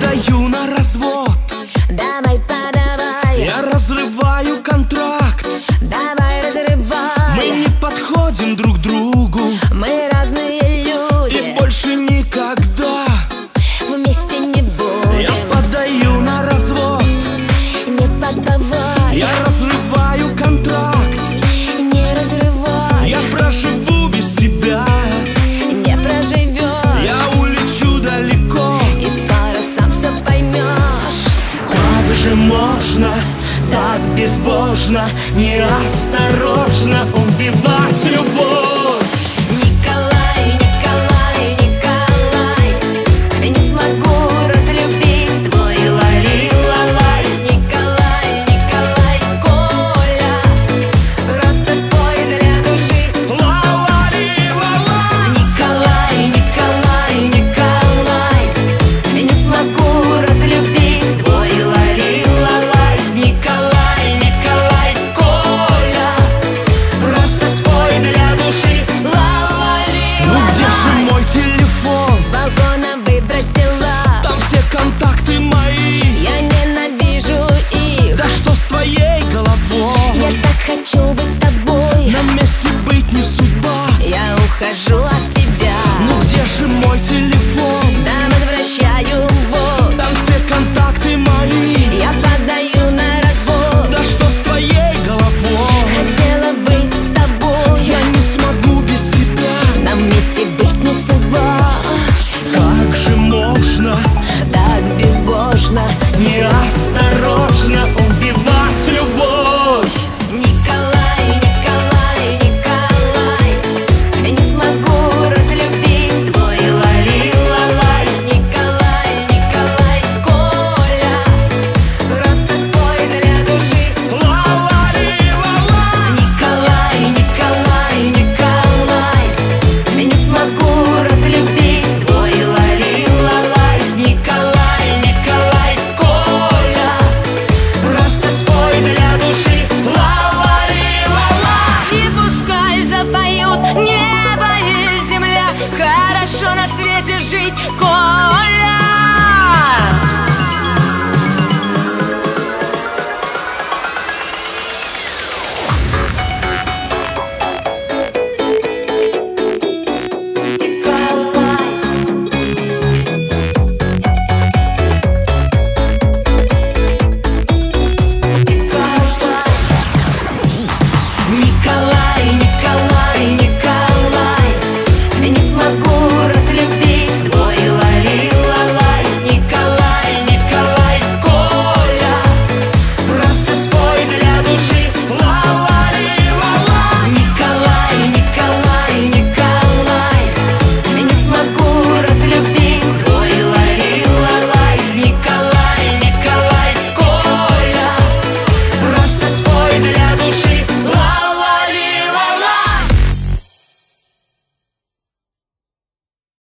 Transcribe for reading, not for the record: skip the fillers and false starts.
подаю на развод. Давай, подавай. Я разрываю контракт. Давай, разрывай. Мы не подходим друг другу, Мы разные люди. и больше никогда вместе не будем. я подаю на развод. Не подавай. Я разрываю контракт. Не разрывай. Я проживу без тебя. Не проживешь. Я улечу далеко. И скоро сам все поймешь. Как же можно так безбожно, неосторожно убивать любовь? Николай, Николай, Николай, не смогу разлюбить твой лали-лалай. Николай, Николай, Коля, просто спой для души. Ла-ла-ли-ла-ла. Николай, Николай, Николай, не смогу разлюбить твой лали-лалай. Николай, Николай, Коля, просто спой для души. Ну где же мой телефон? С балкона выбросила. Там все контакты мои. Я ненавижу их. Да что с твоей головой? Я так хочу быть с тобой. На месте быть не судьба. Я ухожу от тебя. Ну где же мой телефон? Да, возвращаю вот. Там все контакты мои. Я подаю на развод. Да что с твоей головой? Хотела быть с тобой. Я не смогу без тебя. Нам вместе быть не судьба. Как же можно Так безбожно. неосторожно убивать любовь? Николай, Николай, Николай, не смогу разлюбить твой лали-лалай. Николай, Николай, Коля, просто спой для души. Ла-ла-ли-ла-ла. Николай, Николай, Николай, не смогу разлюбить твой лали-лалай. Николай, Николай, Коля, просто спой для души. Ла-ла-ли-ла-ла. И пускай запоют небо и земля. Хорошо на свете жить, Коля.